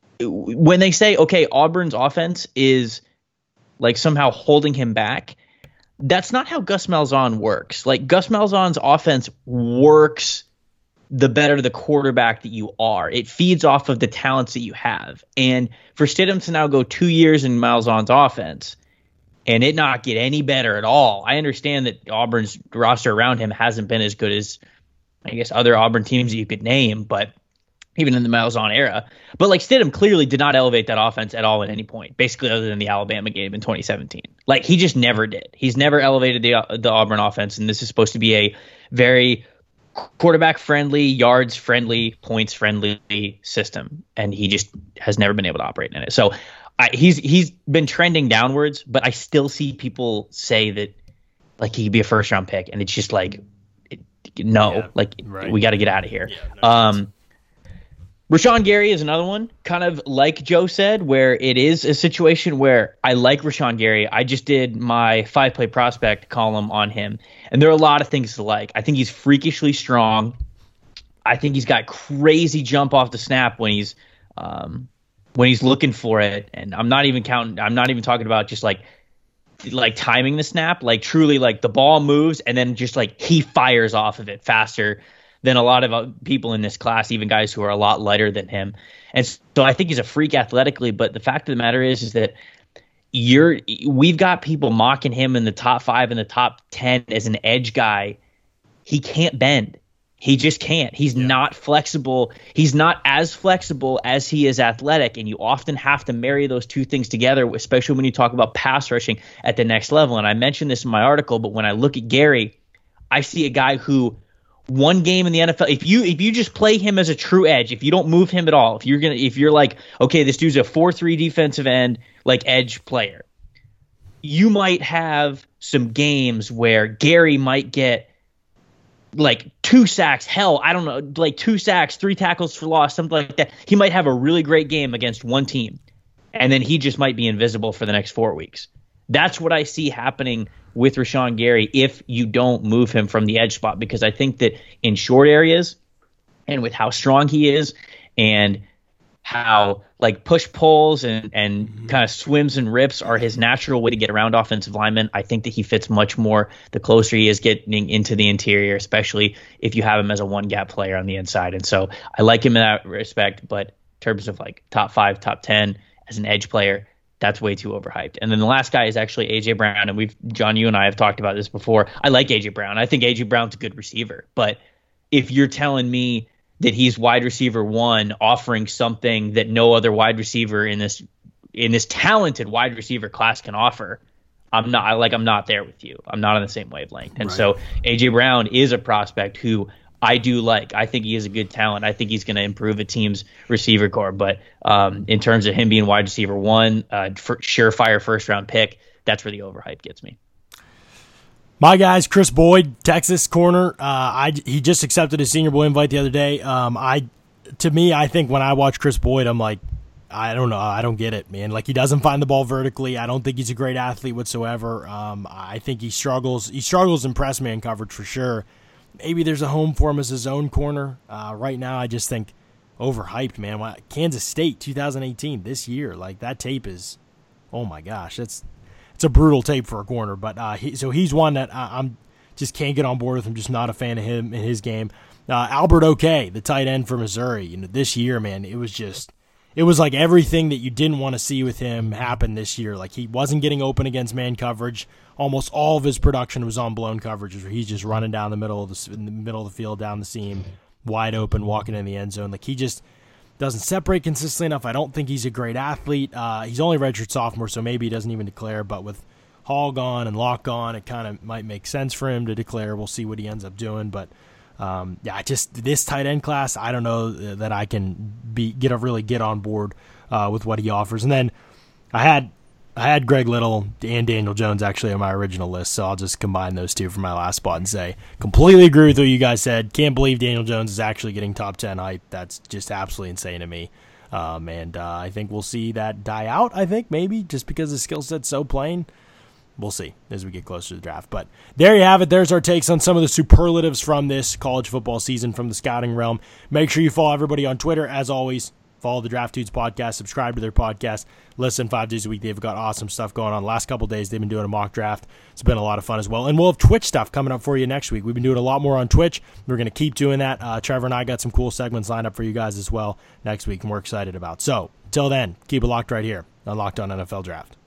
when they say, okay, Auburn's offense is like somehow holding him back, that's not how Gus Malzahn works. Like, Gus Malzahn's offense works the better the quarterback that you are. It feeds off of the talents that you have. And for Stidham to now go two years in Malzahn's offense and it not get any better at all, I understand that Auburn's roster around him hasn't been as good as, I guess, other Auburn teams that you could name, but even in the Malzahn era. But like, Stidham clearly did not elevate that offense at all at any point, basically other than the Alabama game in twenty seventeen. Like, he just never did. He's never elevated the the Auburn offense, and this is supposed to be a very quarterback-friendly, yards-friendly, points-friendly system, and he just has never been able to operate in it. So I, he's he's been trending downwards, but I still see people say that like he could be a first-round pick, and it's just like, it, no, yeah, like right. we got to get out of here. Yeah, no, um, Rashawn Gary is another one, kind of like Joe said, where it is a situation where I like Rashawn Gary. I just did my five-play prospect column on him, and there are a lot of things to like. I think he's freakishly strong. I think he's got crazy jump off the snap when he's um, when he's looking for it, and I'm not even counting. I'm not even talking about just like like timing the snap, like truly like the ball moves and then just like he fires off of it faster than a lot of people in this class, even guys who are a lot lighter than him. And so I think he's a freak athletically, but the fact of the matter is, is that you're, we've got people mocking him in the top five and the top ten as an edge guy. He can't bend. He just can't. He's yeah. not flexible. He's not as flexible as he is athletic. And you often have to marry those two things together, especially when you talk about pass rushing at the next level. And I mentioned this in my article, but when I look at Gary, I see a guy who, one game in the N F L, if you if you just play him as a true edge, if you don't move him at all, if you're gonna if you're like, okay, this dude's a four three defensive end, like edge player, you might have some games where Gary might get like two sacks, hell, I don't know, like two sacks, three tackles for loss, something like that. He might have a really great game against one team, and then he just might be invisible for the next four weeks. That's what I see happening with Rashawn Gary if you don't move him from the edge spot, because I think that in short areas and with how strong he is and how like push pulls and, and mm-hmm. kind of swims and rips are his natural way to get around offensive linemen, I think that he fits much more the closer he is getting into the interior, especially if you have him as a one gap player on the inside. And so I like him in that respect, but in terms of like top five, top ten as an edge player, that's way too overhyped. And then the last guy is actually A J Brown, and we've John, you and I have talked about this before. I like A J Brown. I think A J Brown's a good receiver, but if you're telling me that he's wide receiver one, offering something that no other wide receiver in this in this talented wide receiver class can offer, I'm not like I'm not there with you. I'm not on the same wavelength. And right. so A J Brown is a prospect who I do like. I think he is a good talent. I think he's going to improve a team's receiver core. But um, in terms of him being wide receiver one, uh, for, surefire first round pick, that's where the overhype gets me. My guys, Chris Boyd, Texas corner. Uh, I he just accepted his Senior Bowl invite the other day. Um, I to me, I think when I watch Chris Boyd, I'm like, I don't know, I don't get it, man. Like, he doesn't find the ball vertically. I don't think he's a great athlete whatsoever. Um, I think he struggles. He struggles in press man coverage for sure. Maybe there's a home for him as his own corner. Uh, right now, I just think overhyped, man. Kansas State, two thousand eighteen, this year, like that tape is, oh my gosh, that's it's a brutal tape for a corner. But uh, he, so he's one that I, I'm just can't get on board with. I'm just not a fan of him in his game. Uh, Albert O'Kay, the tight end for Missouri, you know, this year, man, it was just, it was like everything that you didn't want to see with him happen this year. Like, he wasn't getting open against man coverage. Almost all of his production was on blown coverages, where he's just running down the middle of the in the middle of the field, down the seam, wide open, walking in the end zone. Like, he just doesn't separate consistently enough. I don't think he's a great athlete. Uh, he's only redshirt sophomore, so maybe he doesn't even declare. But with Hall gone and Locke gone, it kind of might make sense for him to declare. We'll see what he ends up doing. But um, yeah, just this tight end class, I don't know that I can be get a really get on board uh, with what he offers. And then I had. I had Greg Little and Daniel Jones actually on my original list, so I'll just combine those two for my last spot and say completely agree with what you guys said. Can't believe Daniel Jones is actually getting top ten hype. That's just absolutely insane to me. Um, and uh, I think we'll see that die out, I think, maybe, just because the skill set's so plain. we'll see as we get closer to the draft. But there you have it. There's our takes on some of the superlatives from this college football season from the scouting realm. Make sure you follow everybody on Twitter. As always, follow the Draft Dudes podcast, subscribe to their podcast, listen five days a week. They've got awesome stuff going on. The last couple of days, they've been doing a mock draft. It's been a lot of fun as well. And we'll have Twitch stuff coming up for you next week. We've been doing a lot more on Twitch. We're going to keep doing that. Uh, Trevor and I got some cool segments lined up for you guys as well next week, and we're excited about. So until then, keep it locked right here on Locked On N F L Draft.